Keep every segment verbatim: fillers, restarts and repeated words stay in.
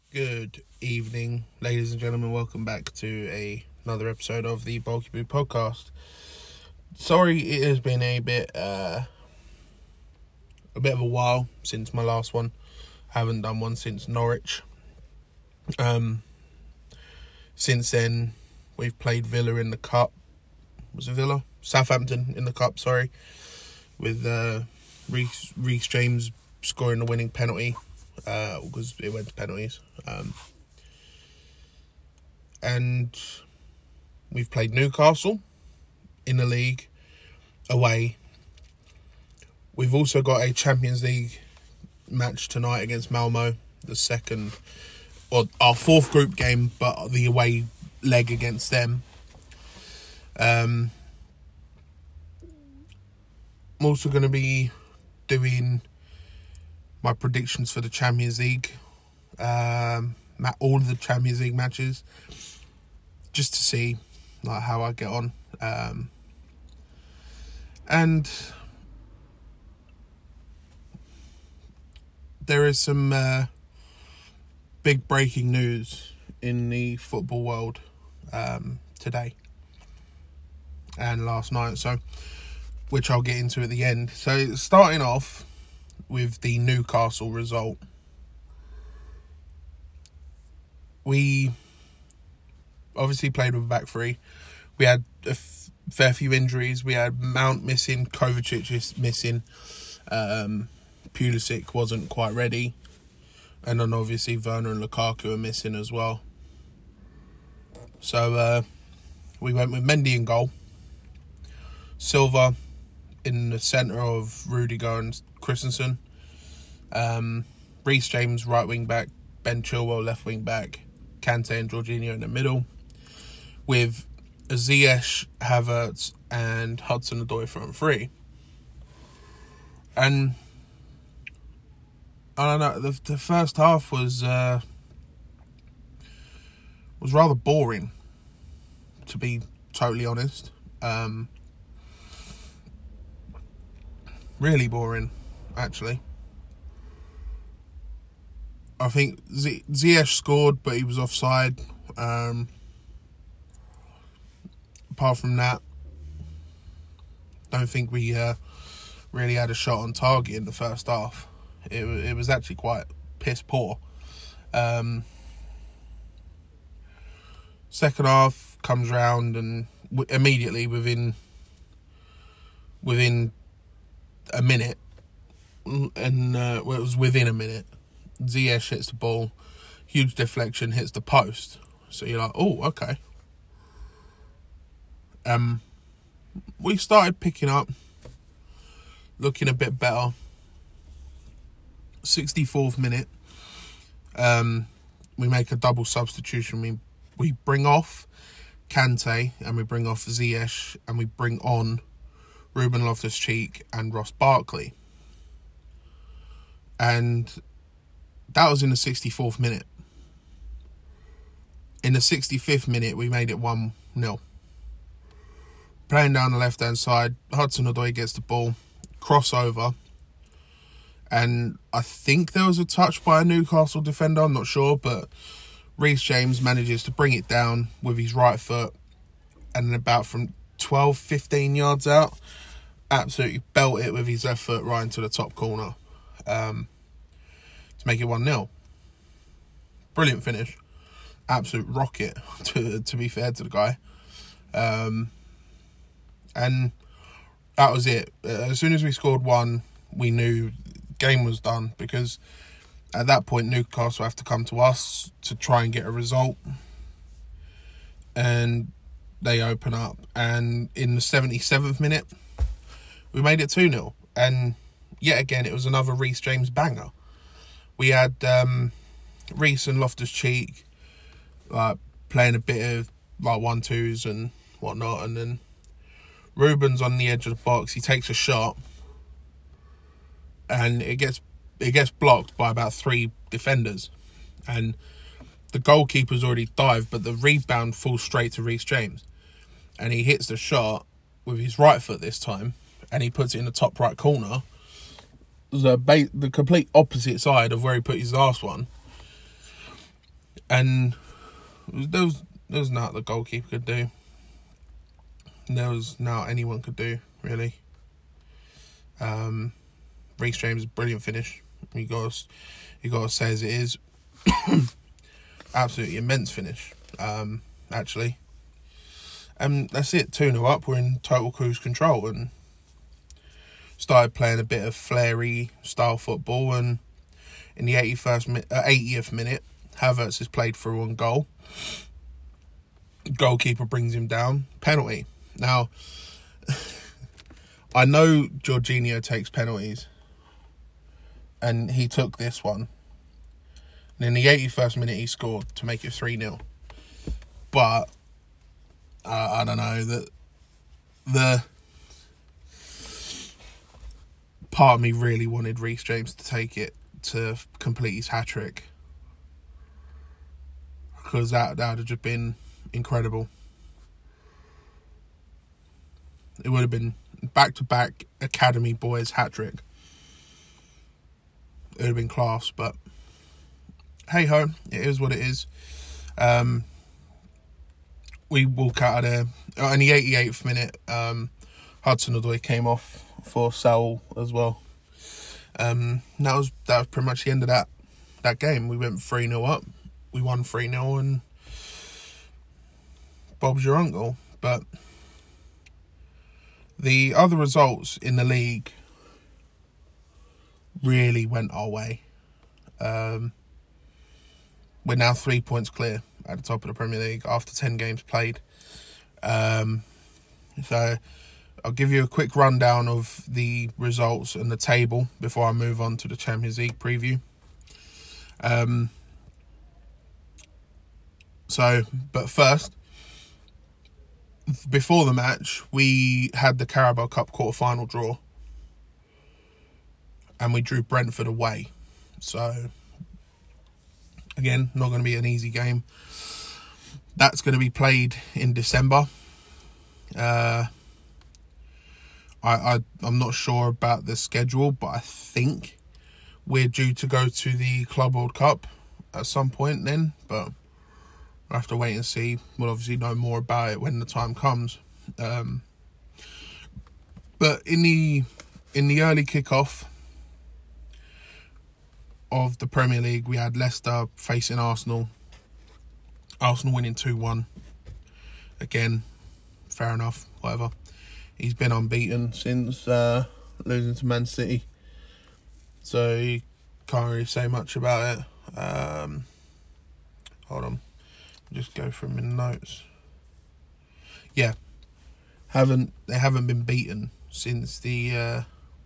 Good evening, ladies and gentlemen. Welcome back to a, another episode of the Bulky Boo podcast. Sorry, it has been a bit, uh, a bit of a while since my last one. I haven't done one since Norwich. Um, since then, we've played Villa in the Cup. Was it Villa? Southampton in the Cup, sorry. With uh, Reece, Reece James scoring the winning penalty. Uh, because it went to penalties. Um, and we've played Newcastle in the league away. We've also got a Champions League match tonight against Malmo, the second, or our fourth group game, but the away leg against them. Um, I'm also going to be doing my predictions for the Champions League, um, all of the Champions League matches, just to see like how I get on. Um, and there is some uh, big breaking news in the football world um, today and last night, so which I'll get into at the end. So starting off with the Newcastle result, we obviously played with a back three. We had a f- fair few injuries. We had Mount missing, Kovacic is missing, um, Pulisic wasn't quite ready, and then obviously Werner and Lukaku are missing as well. So uh, we went with Mendy in goal, Silva in the centre of Rudiger and Christensen, um, Reece James right wing back, Ben Chilwell left wing back, Kante and Jorginho in the middle, with Ziyech, Havertz and Hudson-Odoi front three. And I don't know, the, the first half was uh, was rather boring, to be totally honest. Um, Really boring, actually. I think Z- Ziyech scored, but he was offside. Um, apart from that, don't think we uh, really had a shot on target in the first half. It, it was actually quite piss poor. Um, second half comes round, and w- immediately within within. a minute, and uh, well, it was within a minute, Ziyech hits the ball, huge deflection, hits the post. So you're like, oh, okay. Um, we started picking up, looking a bit better. sixty-fourth minute, um, we make a double substitution. We we bring off Kante and we bring off Ziyech and we bring on Ruben Loftus-Cheek and Ross Barkley. And that was in the sixty-fourth minute. In the sixty-fifth minute, we made it one nil. Playing down the left-hand side, Hudson-Odoi gets the ball, crossover, and I think there was a touch by a Newcastle defender, I'm not sure, but Reece James manages to bring it down with his right foot, and about from twelve, fifteen yards out, absolutely belt it with his left foot right into the top corner um, to make it one nil. Brilliant finish. Absolute rocket, to to be fair to the guy. Um, and that was it. As soon as we scored one, we knew game was done, because at that point Newcastle have to come to us to try and get a result. And they open up, and in the seventy-seventh minute, we made it two nil. And yet again, it was another Reece James banger. We had um, Reece and Loftus-Cheek like playing a bit of like one-twos and whatnot, and then Ruben's on the edge of the box. He takes a shot, and it gets it gets blocked by about three defenders, and the goalkeeper's already dived, but the rebound falls straight to Reece James, and he hits the shot with his right foot this time, and he puts it in the top right corner, the ba- the complete opposite side of where he put his last one. And there was, there was nothing the goalkeeper could do. There was nothing anyone could do, really. Um, Reece James, brilliant finish. You got you got to say as it is, absolutely immense finish. Um, actually, and that's it. two nil up. We're in total cruise control and started playing a bit of flary style football. And in the eighty-first, uh, eightieth minute, Havertz has played through on goal. Goalkeeper brings him down. Penalty. Now, I know Jorginho takes penalties, and he took this one. And in the eighty-first minute, he scored to make it three nil. But, uh, I don't know, that the part of me really wanted Reece James to take it to complete his hat-trick. Because that, that would have just been incredible. It would have been back-to-back Academy boys hat-trick. It would have been class, but hey-ho, it is what it is. Um, we walk out of there. In the eighty-eighth minute, um, Hudson-Odoi came off for Saul as well. Um, that was that was pretty much the end of that, that game. We went three nil up. We won three nil, and Bob's your uncle. But the other results in the league really went our way. Um, we're now three points clear at the top of the Premier League after ten games played. Um, so I'll give you a quick rundown of the results and the table before I move on to the Champions League preview. Um, so, but first, before the match, we had the Carabao Cup quarter-final draw. And we drew Brentford away. So, again, not going to be an easy game. That's going to be played in December. Uh, I, I, I'm not sure about the schedule, but I think we're due to go to the Club World Cup at some point then. But we'll have to wait and see. We'll obviously know more about it when the time comes. Um, but in the in the early kickoff of the Premier League, we had Leicester facing Arsenal. Arsenal winning two one. Again, fair enough, whatever. He's been unbeaten since uh, losing to Man City. So you can't really say much about it. Um, hold on. Just go through my notes. Yeah. Haven't they haven't been beaten since the uh,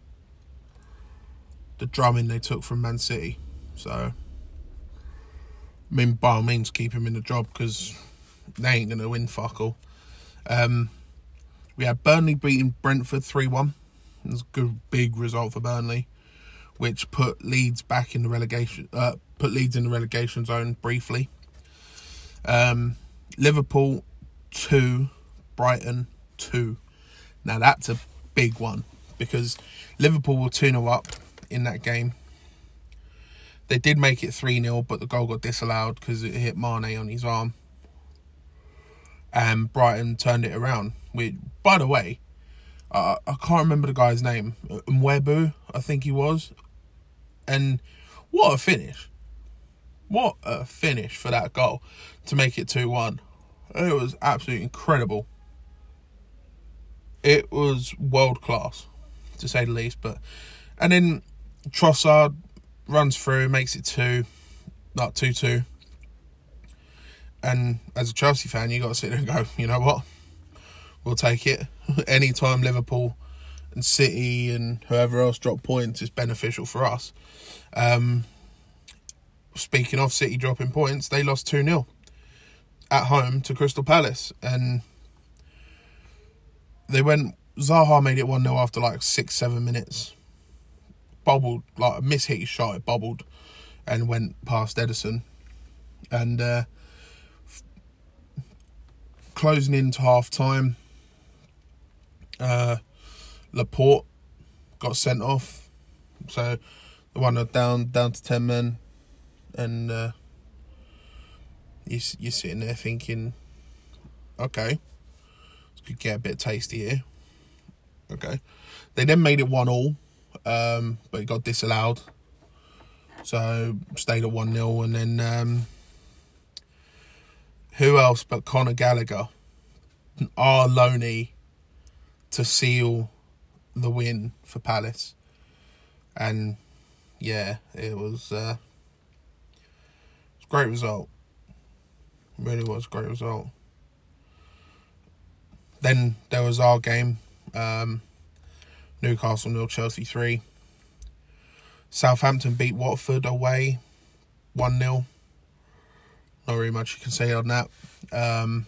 the drumming they took from Man City. So, I mean, by all means, keep him in the job because they ain't going to win fuck all. Um, we had Burnley beating Brentford three one. It was a good, big result for Burnley, which put Leeds back in the relegation, uh, put Leeds in the relegation zone briefly. Um, Liverpool two, Brighton two. Now that's a big one because Liverpool were two nil up in that game. They did make it three nil, but the goal got disallowed because it hit Mane on his arm. And Brighton turned it around. We, by the way, uh, I can't remember the guy's name. Mwebu, I think he was. And what a finish. What a finish for that goal to make it two one. It was absolutely incredible. It was world class, to say the least. But and then Trossard runs through, makes it two, not two two. And as a Chelsea fan, you got to sit there and go, you know what? We'll take it. Anytime Liverpool and City and whoever else drop points is beneficial for us. Um, speaking of City dropping points, they lost two nil at home to Crystal Palace. And they went, Zaha made it one nil after like six, seven minutes. Bobbled, like a mishit his shot, it bobbled and went past Ederson. And uh, f- closing into half time, uh, Laporte got sent off. So the one down down to ten men, and uh, you, you're sitting there thinking, okay, this could get a bit tasty here. Okay. They then made it one all, um, but it got disallowed. So, stayed at one nil. And then, um, who else but Conor Gallagher, our loanee, to seal the win for Palace. And, yeah, it was, uh, it was a great result. It really was a great result. Then there was our game. Um, Newcastle nil, Chelsea three. Southampton beat Watford away one nil. Not really much you can say on that. Um,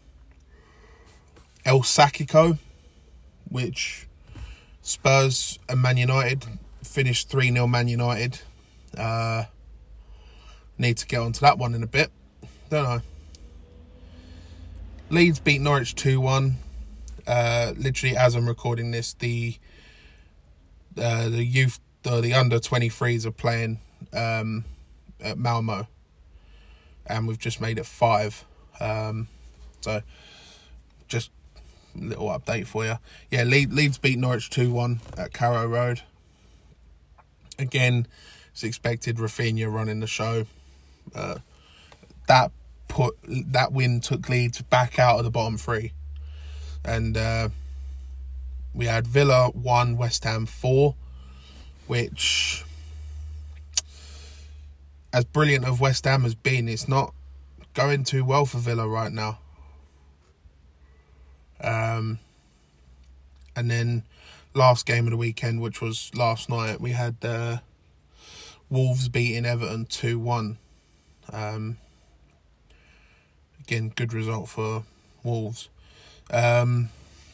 El Sakiko, which Spurs and Man United finished three nil Man United. Uh, need to get onto that one in a bit. Don't know. Leeds beat Norwich two one. Uh, literally, as I'm recording this, the uh, the youth, the, the under twenty-threes are playing um, at Malmo, and we've just made it five. Um, so, just a little update for you. Yeah, Le- Leeds beat Norwich two one at Carrow Road. Again, it's expected. Rafinha running the show. Uh, that put that win took Leeds back out of the bottom three. And uh, we had Villa one, West Ham four, which, as brilliant as West Ham has been, it's not going too well for Villa right now. Um, and then last game of the weekend, which was last night, we had uh, Wolves beating Everton two one. Um, again, good result for Wolves. Um,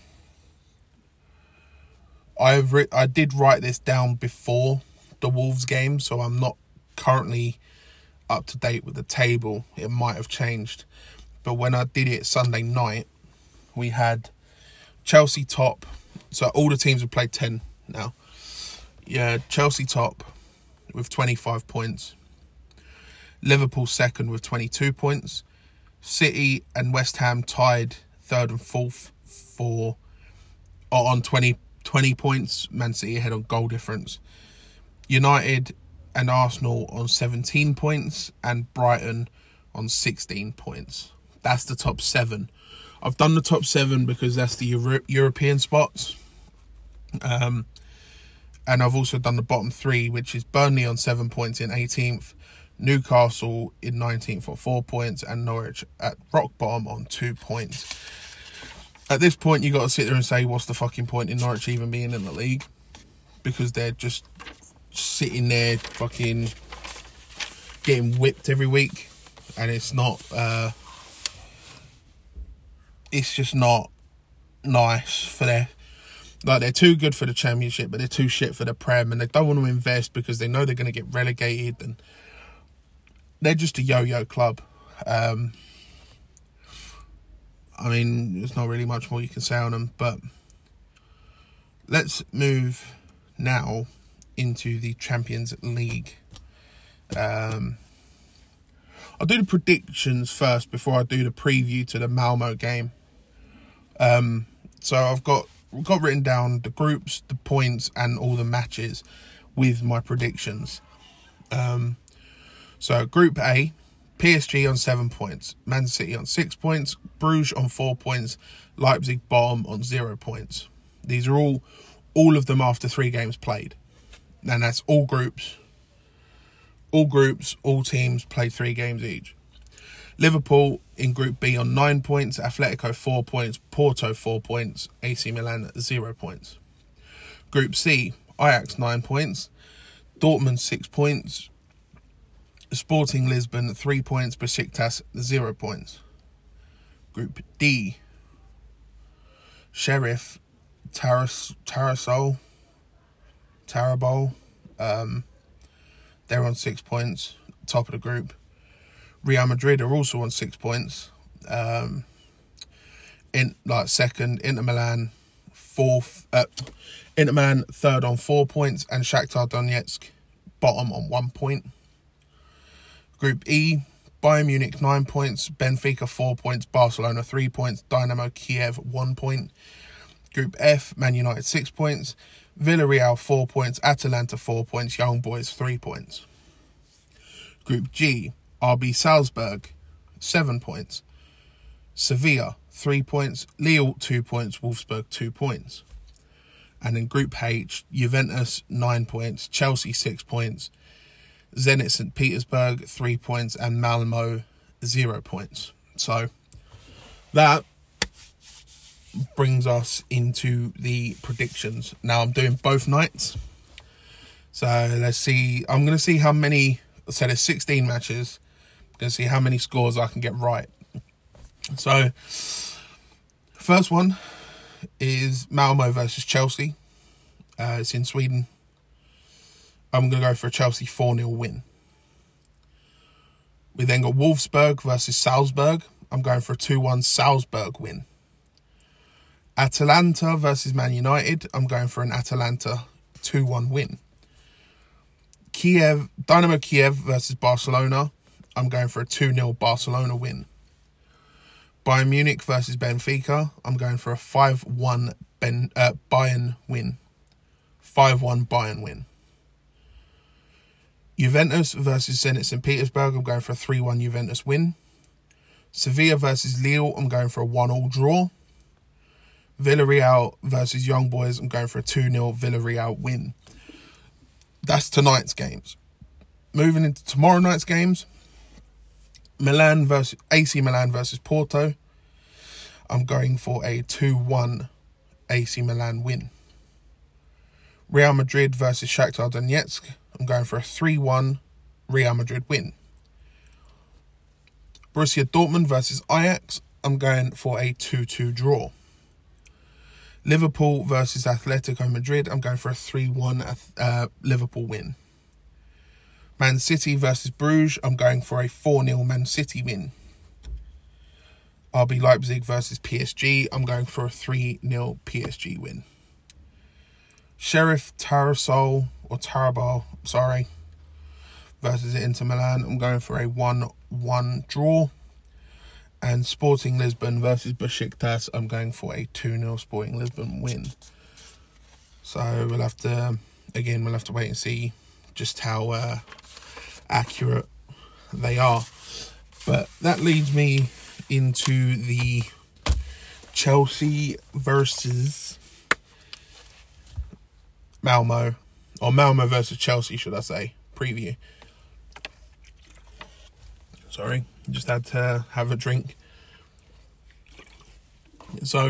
I've ri- I did write this down before the Wolves game, so I'm not currently up to date with the table. It might have changed, but when I did it Sunday night, we had Chelsea top. So all the teams have played ten now. Yeah, Chelsea top with twenty-five points. Liverpool second with twenty-two points. City and West Ham tied third and fourth for or on twenty, twenty points. Man City ahead on goal difference. United and Arsenal on seventeen points and Brighton on sixteen points. That's the top seven. I've done the top seven because that's the Euro- European spots. Um, and I've also done the bottom three, which is Burnley on seven points in eighteenth, Newcastle in nineteenth on four points, and Norwich at rock bottom on two points. At this point, you got to sit there and say, what's the fucking point in Norwich even being in the league? Because they're just sitting there fucking getting whipped every week. And it's not, uh, it's just not nice for their, like, they're too good for the Championship, but they're too shit for the Prem, and they don't want to invest because they know they're going to get relegated, and they're just a yo-yo club. Um, I mean, there's not really much more you can say on them, but let's move now into the Champions League. Um, I'll do the predictions first before I do the preview to the Malmo game. Um, so I've got got written down the groups, the points, and all the matches with my predictions. Um, so Group A, P S G on seven points, Man City on six points, Bruges on four points, Leipzig bottom on zero points. These are all, all of them after three games played. And that's all groups. All groups, all teams played three games each. Liverpool in Group B on nine points, Atletico four points, Porto four points, A C Milan zero points. Group C, Ajax nine points, Dortmund six points, Sporting Lisbon three points, Besiktas zero points. Group D, Sheriff, Taras, Tarasol, Tarabol, um, they're on six points, top of the group. Real Madrid are also on six points. Um, in like second, Inter Milan fourth, uh, Inter Milan third on four points, and Shakhtar Donetsk bottom on one point. Group E, Bayern Munich nine points, Benfica four points, Barcelona three points, Dynamo Kiev one point. Group F, Man United six points, Villarreal four points, Atalanta four points, Young Boys three points. Group G, R B Salzburg seven points, Sevilla three points, Lille two points, Wolfsburg two points. And in Group H, Juventus nine points, Chelsea six points, Zenit Saint Petersburg three points, and Malmo zero points. So that brings us into the predictions. Now I'm doing both nights. So let's see. I'm going to see how many, so there's sixteen matches. I'm going to see how many scores I can get right. So first one is Malmo versus Chelsea. Uh, it's in Sweden. I'm going to go for a Chelsea four nil win. We then got Wolfsburg versus Salzburg. I'm going for a two one Salzburg win. Atalanta versus Man United. I'm going for an Atalanta two one win. Kiev, Dynamo Kiev versus Barcelona. I'm going for a two nil Barcelona win. Bayern Munich versus Benfica. I'm going for a five one ben, uh, Bayern win. five one Bayern win. Juventus versus Zenit Saint Petersburg. I'm going for a three one Juventus win. Sevilla versus Lille. I'm going for a one all draw. Villarreal versus Young Boys. I'm going for a two nil Villarreal win. That's tonight's games. Moving into tomorrow night's games. Milan versus A C Milan versus Porto. I'm going for a two one A C Milan win. Real Madrid versus Shakhtar Donetsk. I'm going for a three one Real Madrid win. Borussia Dortmund versus Ajax. I'm going for a two two draw. Liverpool versus Atletico Madrid. I'm going for a three one uh, Liverpool win. Man City versus Bruges. I'm going for a four nil Man City win. R B Leipzig versus P S G. I'm going for a three nil P S G win. Sheriff Tiraspol, or Tiraspol, sorry, versus Inter Milan. I'm going for a one one draw. And Sporting Lisbon versus Besiktas. I'm going for a two nil Sporting Lisbon win. So we'll have to, again, we'll have to wait and see just how uh, accurate they are. But that leads me into the Chelsea versus Malmo, or Malmo versus Chelsea, should I say, preview. Sorry, just had to have a drink. So,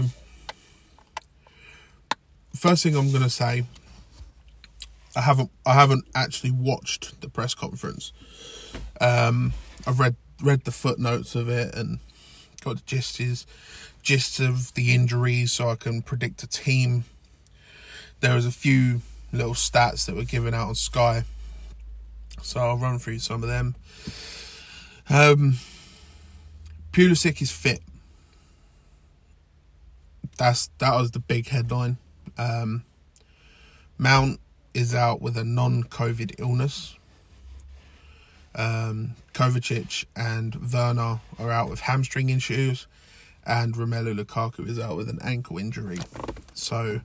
first thing I'm going to say, I haven't I haven't actually watched the press conference. Um, I've read read the footnotes of it and got the gist is gist of the injuries, so I can predict a team. There was a few little stats that were given out on Sky, so I'll run through some of them. Um, Pulisic is fit. That's that was the big headline. Um, Mount is out with a non-COVID illness. Um, Kovacic and Werner are out with hamstring issues, and Romelu Lukaku is out with an ankle injury. So,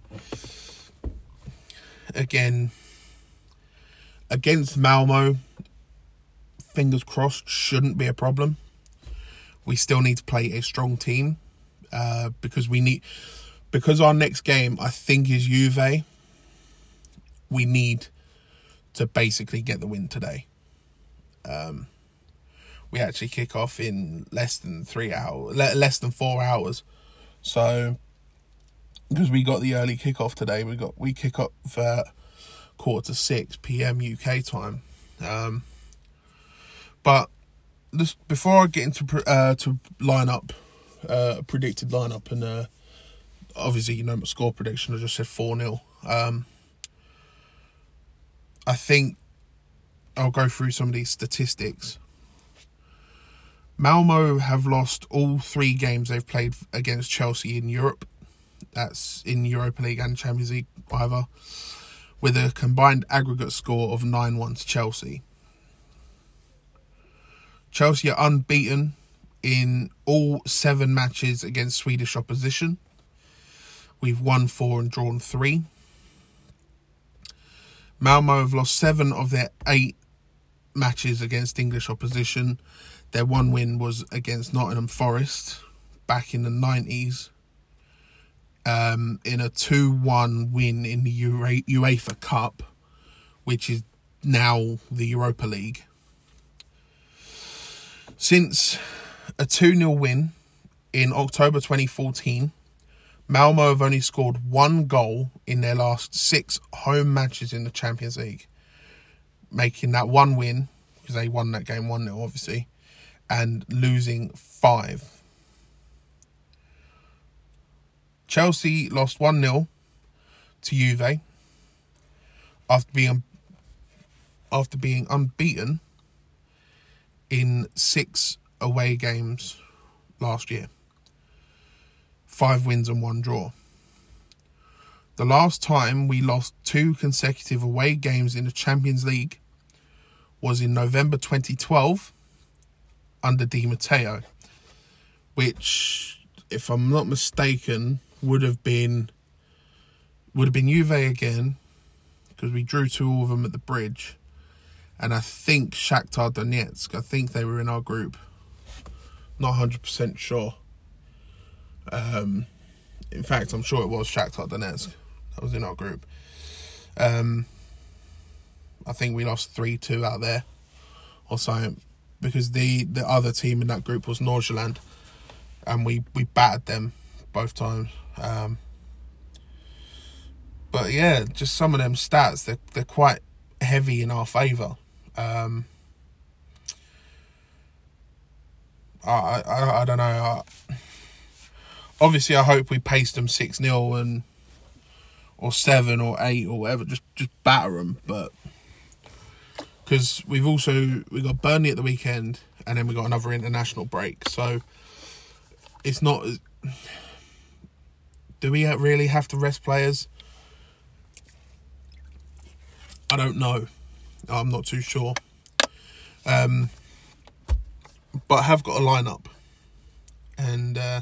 again, against Malmo, fingers crossed, shouldn't be a problem. We still need to play a strong team uh, because we need because our next game, I think, is Juve. We need to basically get the win today. Um, we actually kick off in less than three hours, less than four hours. So, because we got the early kickoff today, we got we kick off for quarter to six p.m. U K time. Um, but this, before I get into uh, to line up, uh, predicted lineup, and uh, obviously you know my score prediction, I just said four nil. Um, I think I'll go through some of these statistics. Malmo have lost all three games they've played against Chelsea in Europe. That's in Europa League and Champions League either, with a combined aggregate score of nine one to Chelsea. Chelsea are unbeaten in all seven matches against Swedish opposition. We've won four and drawn three. Malmo have lost seven of their eight matches against English opposition. Their one win was against Nottingham Forest back in the nineties. Um, in a two one win in the Ue- UEFA Cup, which is now the Europa League. Since a two nil win in October twenty fourteen, Malmo have only scored one goal in their last six home matches in the Champions League, making that one win, because they won that game one nil obviously, and losing five. Chelsea lost one nil to Juve after being after being unbeaten in six away games last year. Five wins and one draw. The last time we lost two consecutive away games in the Champions League was in November twenty twelve under Di Matteo, which, if I'm not mistaken, would have been would have been Juve again, because we drew two of them at the Bridge, and I think Shakhtar Donetsk. I think they were in our group. Not one hundred percent sure. Um, in fact, I'm sure it was Shakhtar Donetsk that was in our group. Um, I think we lost three two out there or something, because the, the other team in that group was Nordsjælland, and we, we battered them both times. Um, but yeah, just some of them stats, they're, they're quite heavy in our favour. Um, I, I I don't know. I, obviously, I hope we pace them six nil and or seven or eight or whatever. Just just batter them, but because we've also we got Burnley at the weekend, and then we got another international break. So it's not. Do we really have to rest players? I don't know. I'm not too sure. Um, but I have got a lineup, and uh,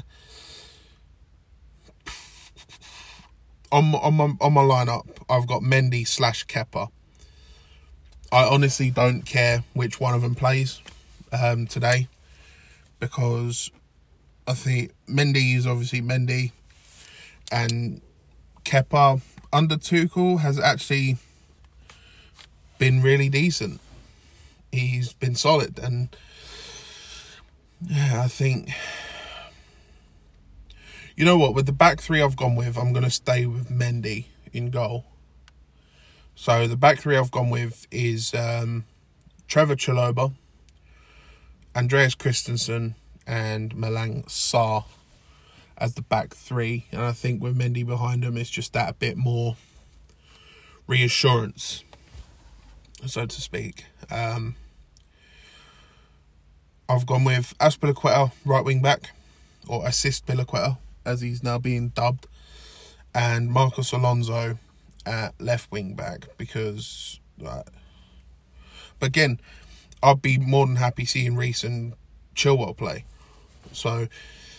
on on my on my lineup, I've got Mendy slash Kepa. I honestly don't care which one of them plays um, today, because I think Mendy is obviously Mendy, and Kepa under Tuchel has actually been really decent. He's been solid, and yeah, I think, you know what, with the back three I've gone with, I'm going to stay with Mendy in goal. So the back three I've gone with is um, Trevor Chalobah, Andreas Christensen, and Malang Sarr as the back three. And I think with Mendy behind him, it's just that a bit more reassurance, so to speak. Um, I've gone with Azpilicueta, right wing back, or assist Piliqueta, as he's now being dubbed, and Marcos Alonso at left wing back, because, uh, but again, I'd be more than happy seeing Reece and Chilwell play. So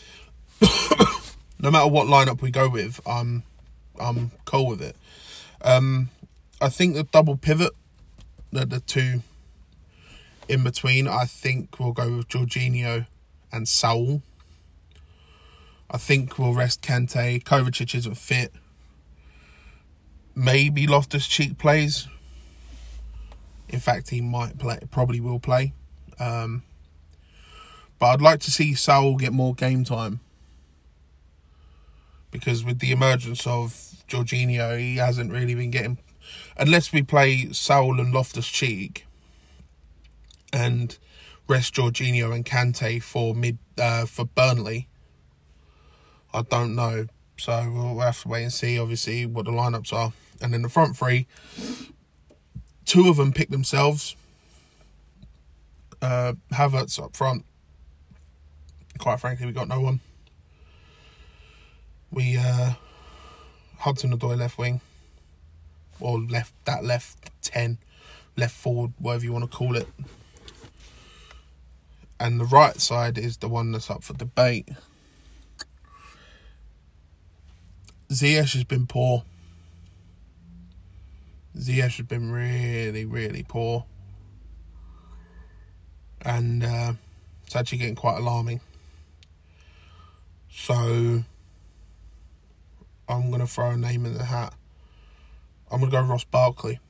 no matter what lineup we go with, I'm I'm cool with it. Um, I think the double pivot, the, the two in between, I think we'll go with Jorginho and Saul. I think we'll rest Kante. Kovacic isn't fit. Maybe Loftus-Cheek plays. In fact, he might play. Probably will play. Um, but I'd like to see Saul get more game time, because with the emergence of Jorginho, he hasn't really been getting... Unless we play Saul and Loftus-Cheek and rest Jorginho and Kante for mid uh, for Burnley, I don't know. So we'll have to wait and see, obviously, what the lineups are. And then the front three, two of them pick themselves. Uh, Havertz up front. Quite frankly, we got no one. We uh, Hudson-Odoi left wing, or left that left ten, left forward, whatever you want to call it. and the right side is the one that's up for debate. Ziyech has been poor. Ziyech has been really, really poor. And uh, it's actually getting quite alarming. So I'm going to throw a name in the hat. I'm going to go Ross Barkley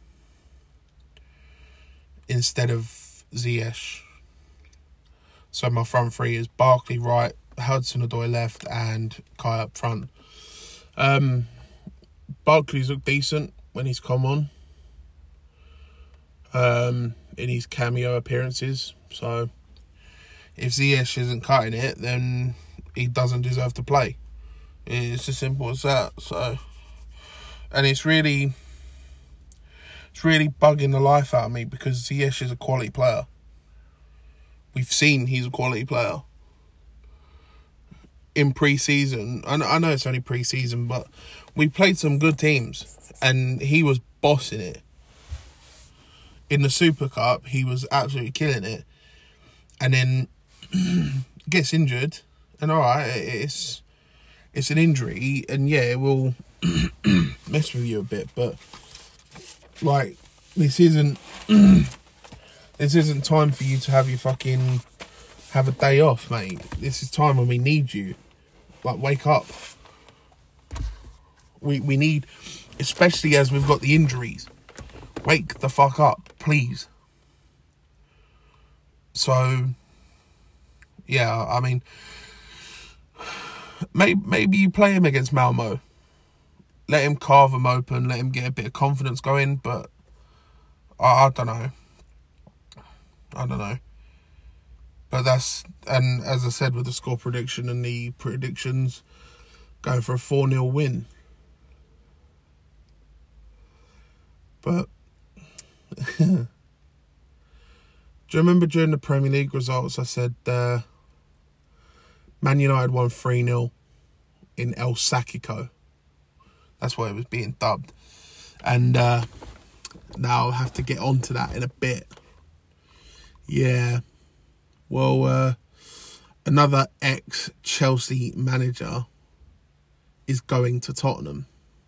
instead of Ziyech. So my front three is Barkley right, Hudson-Odoi left, and Kai up front. Um, Barkley's looked decent when he's come on um, in his cameo appearances. So if Ziyech isn't cutting it, then he doesn't deserve to play. It's as simple as that. So, and it's really, it's really bugging the life out of me because Ziyech is a quality player. We've seen he's a quality player. In pre-season, I know it's only pre-season, but we played some good teams and he was bossing it. In the Super Cup, he was absolutely killing it. And then gets injured, and all right, it's it's an injury, and yeah, it will mess with you a bit. But like, this isn't this isn't time for you to have your fucking have a day off, mate. This is time when we need you. Like, wake up. We we need, especially as we've got the injuries. Wake the fuck up, please. So, yeah, I mean, maybe, maybe you play him against Malmo. Let him carve him open, let him get a bit of confidence going, but I, I don't know. I don't know. But that's, and as I said with the score prediction and the predictions, going for a four nil win. But do you remember during the Premier League results I said uh, Man United won three nil in El Sacico? That's why it was being dubbed. And uh, now I'll have to get onto that in a bit. Yeah. Well, uh, another ex-Chelsea manager is going to Tottenham.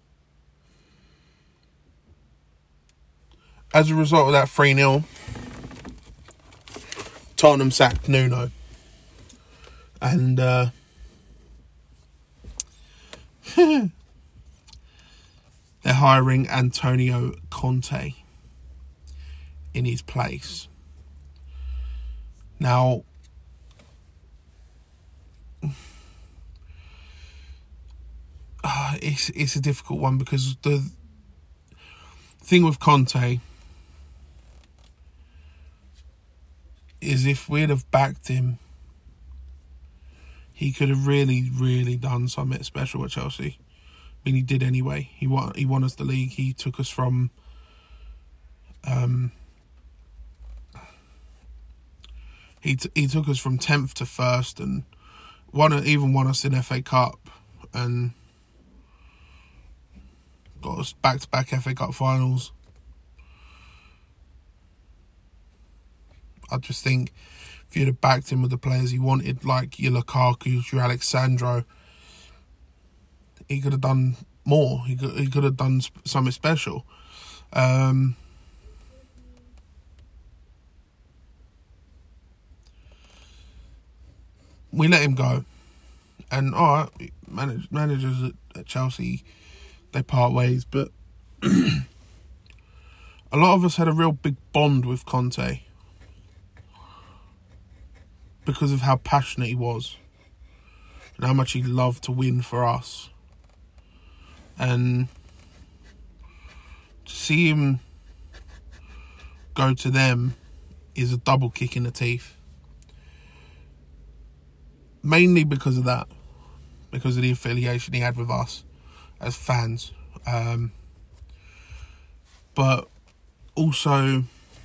As a result of that three nil, Tottenham sacked Nuno. And uh, they're hiring Antonio Conte in his place. Now, uh, it's it's a difficult one because the thing with Conte is if we'd have backed him, he could have really, really done something special at Chelsea. I mean, he did anyway. He won. He won us the league. He took us from um. He t- he took us from tenth to first and won even won us in F A Cup and got us back to back F A Cup finals. I just think if you'd have backed him with the players he wanted, like your Lukaku, your Alexandro, he could have done more. He could he could have done something special. Um, we let him go, and all right, manage, managers at, at Chelsea, they part ways, but a lot of us had a real big bond with Conte because of how passionate he was and how much he loved to win for us. And to see him go to them is a double kick in the teeth. Mainly because of that. Because of the affiliation he had with us as fans. Um, but also,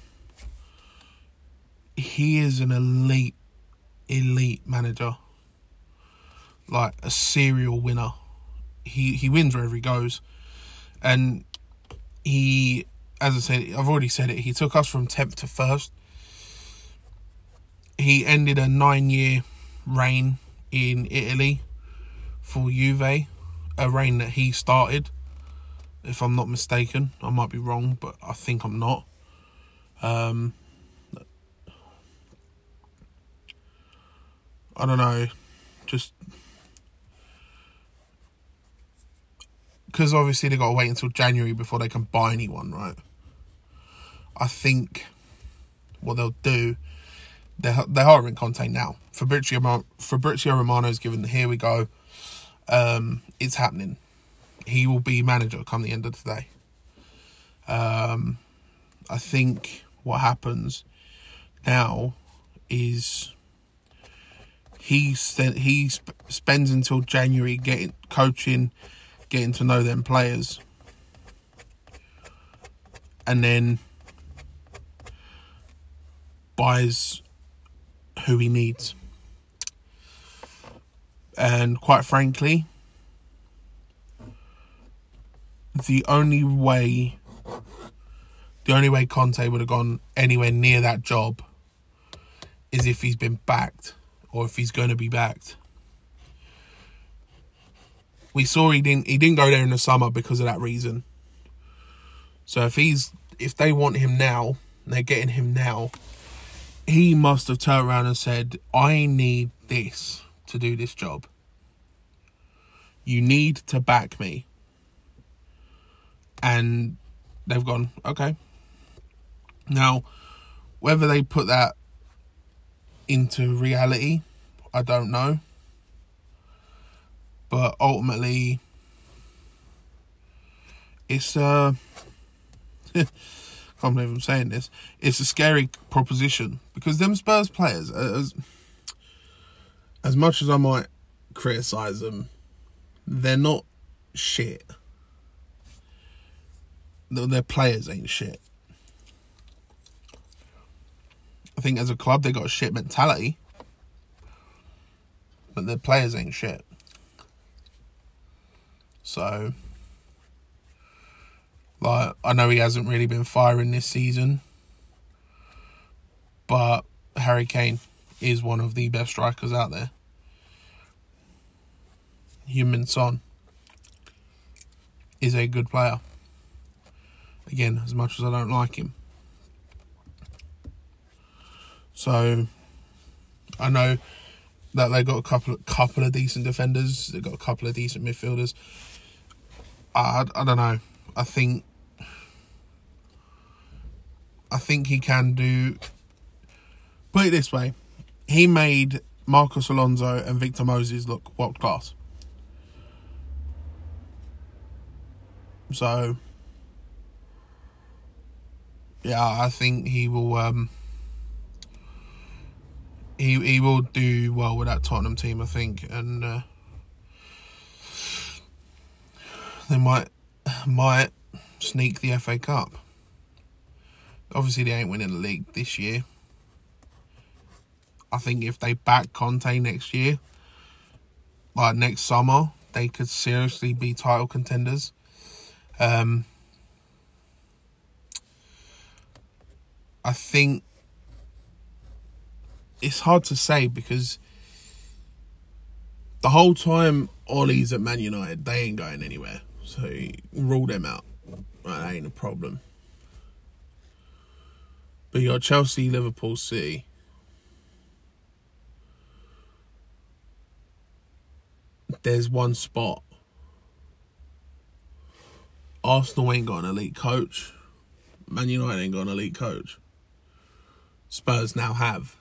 he is an elite, elite manager. Like a serial winner. He he wins wherever he goes. And he, as I said, I've already said it, he took us from tenth to first. he ended a nine-year reign in Italy for Juve, a reign that he started, if I'm not mistaken. I might be wrong, but I think I'm not. Um, I don't know, just because obviously they got to wait until January before they can buy anyone, right? I think what they'll do, they're, they're hiring Conte now. Fabrizio, Fabrizio Romano's given the here we go. Um, it's happening. He will be manager come the end of the day. Um, I think what happens now is he he sp- spends until January getting coaching, getting to know them players, and then buys who he needs. And quite frankly, the only way, the only way Conte would have gone anywhere near that job is if he's been backed, or if he's going to be backed. We saw he didn't he didn't go there in the summer because of that reason. So if he's if they want him now, and they're getting him now, he must have turned around and said, I need this to do this job. You need to back me. And they've gone, okay. Now, whether they put that into reality, I don't know. But ultimately, it's uh I can't believe I'm saying this. It's a scary proposition because them Spurs players, as as much as I might criticise them, they're not shit. Their players ain't shit. I think as a club they got a shit mentality, but their players ain't shit. So, like, I know he hasn't really been firing this season, but Harry Kane is one of the best strikers out there. Heung-min Son is a good player. Again, as much as I don't like him. So, I know that they got a couple of, couple of decent defenders. They've got a couple of decent midfielders. I, I don't know. I think I think he can do... Put it this way. He made Marcos Alonso and Victor Moses look world class. So, yeah, I think he will... Um, he he will do well with that Tottenham team, I think. And uh, they might might sneak the F A Cup. Obviously, they ain't winning the league this year. I think if they back Conte next year, like next summer, they could seriously be title contenders. Um, I think it's hard to say because the whole time Ollie's at Man United, they ain't going anywhere. So rule them out. That ain't a problem. But you got Chelsea, Liverpool, City. There's one spot. Arsenal ain't got an elite coach. Man United ain't got an elite coach. Spurs now have.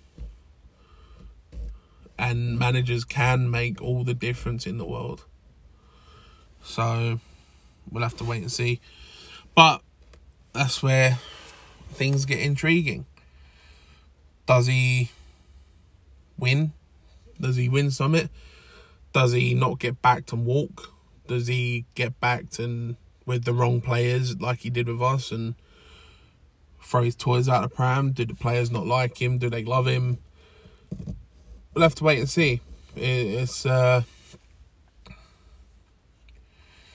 And managers can make all the difference in the world. So, we'll have to wait and see. But, that's where things get intriguing. Does he win? Does he win Summit? Does he not get backed and walk? Does he get backed and with the wrong players like he did with us and throw his toys out the pram? Do the players not like him? Do they love him? We'll have to wait and see. It's uh,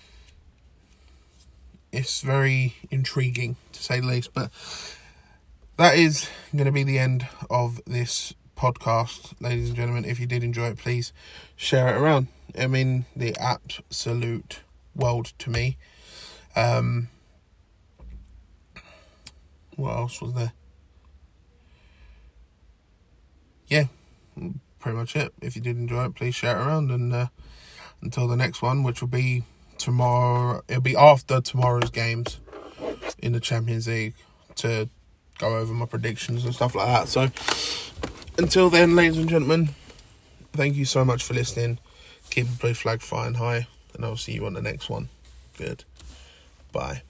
it's very intriguing, to say the least. But that is going to be the end of this podcast, ladies and gentlemen. If you did enjoy it, please share it around. I mean, the absolute world to me. Um, what else was there? Yeah, pretty much it. If you did enjoy it, please share it around. And uh, until the next one, which will be tomorrow, it'll be after tomorrow's games in the Champions League, to go over my predictions and stuff like that. So until then, ladies and gentlemen, thank you so much for listening. Keep the blue flag flying high, and I'll see you on the next one. Good. Bye.